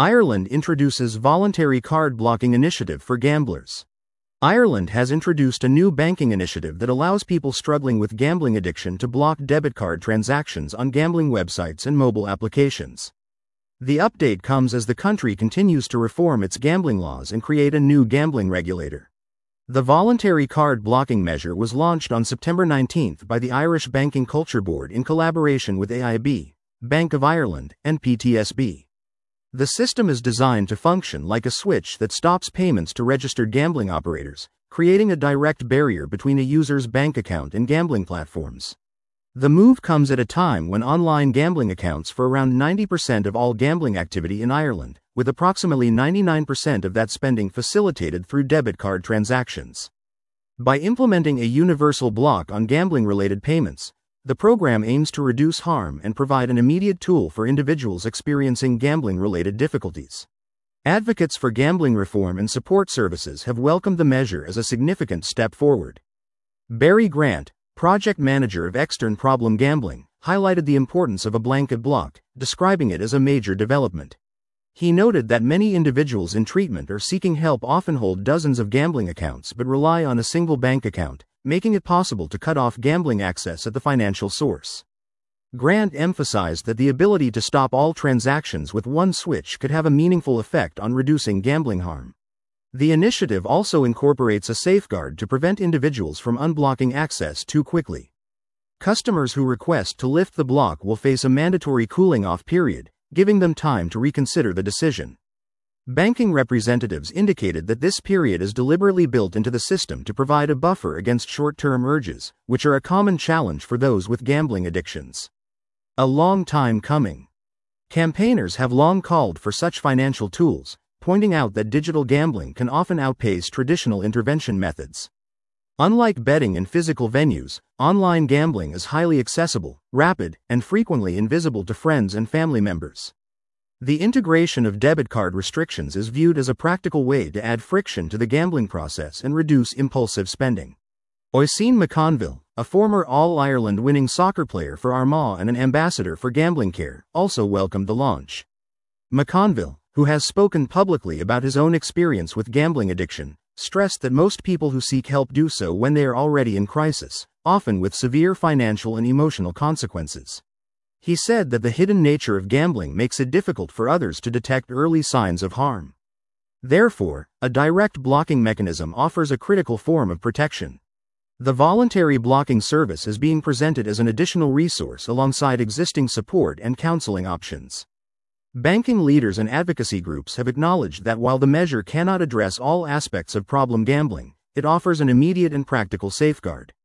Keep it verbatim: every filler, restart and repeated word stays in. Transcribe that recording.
Ireland introduces voluntary card blocking initiative for gamblers. Ireland has introduced a new banking initiative that allows people struggling with gambling addiction to block debit card transactions on gambling websites and mobile applications. The update comes as the country continues to reform its gambling laws and create a new gambling regulator. The voluntary card blocking measure was launched on September nineteenth by the Irish Banking Culture Board in collaboration with A I B, Bank of Ireland, and P T S B. The system is designed to function like a switch that stops payments to registered gambling operators, creating a direct barrier between a user's bank account and gambling platforms. The move comes at a time when online gambling accounts for around ninety percent of all gambling activity in Ireland, with approximately ninety-nine percent of that spending facilitated through debit card transactions. By implementing a universal block on gambling-related payments, the program aims to reduce harm and provide an immediate tool for individuals experiencing gambling-related difficulties. Advocates for gambling reform and support services have welcomed the measure as a significant step forward. Barry Grant, project manager of Extern Problem Gambling, highlighted the importance of a blanket block, describing it as a major development. He noted that many individuals in treatment or seeking help often hold dozens of gambling accounts but rely on a single bank account, making it possible to cut off gambling access at the financial source. Grant emphasized that the ability to stop all transactions with one switch could have a meaningful effect on reducing gambling harm. The initiative also incorporates a safeguard to prevent individuals from unblocking access too quickly. Customers who request to lift the block will face a mandatory cooling-off period, giving them time to reconsider the decision. Banking representatives indicated that this period is deliberately built into the system to provide a buffer against short-term urges, which are a common challenge for those with gambling addictions. A long time coming. Campaigners have long called for such financial tools, pointing out that digital gambling can often outpace traditional intervention methods. Unlike betting in physical venues, online gambling is highly accessible, rapid, and frequently invisible to friends and family members. The integration of debit card restrictions is viewed as a practical way to add friction to the gambling process and reduce impulsive spending. Oisin McConville, a former All-Ireland winning soccer player for Armagh and an ambassador for Gambling Care, also welcomed the launch. McConville, who has spoken publicly about his own experience with gambling addiction, stressed that most people who seek help do so when they are already in crisis, often with severe financial and emotional consequences. He said that the hidden nature of gambling makes it difficult for others to detect early signs of harm. Therefore, a direct blocking mechanism offers a critical form of protection. The voluntary blocking service is being presented as an additional resource alongside existing support and counseling options. Banking leaders and advocacy groups have acknowledged that while the measure cannot address all aspects of problem gambling, it offers an immediate and practical safeguard.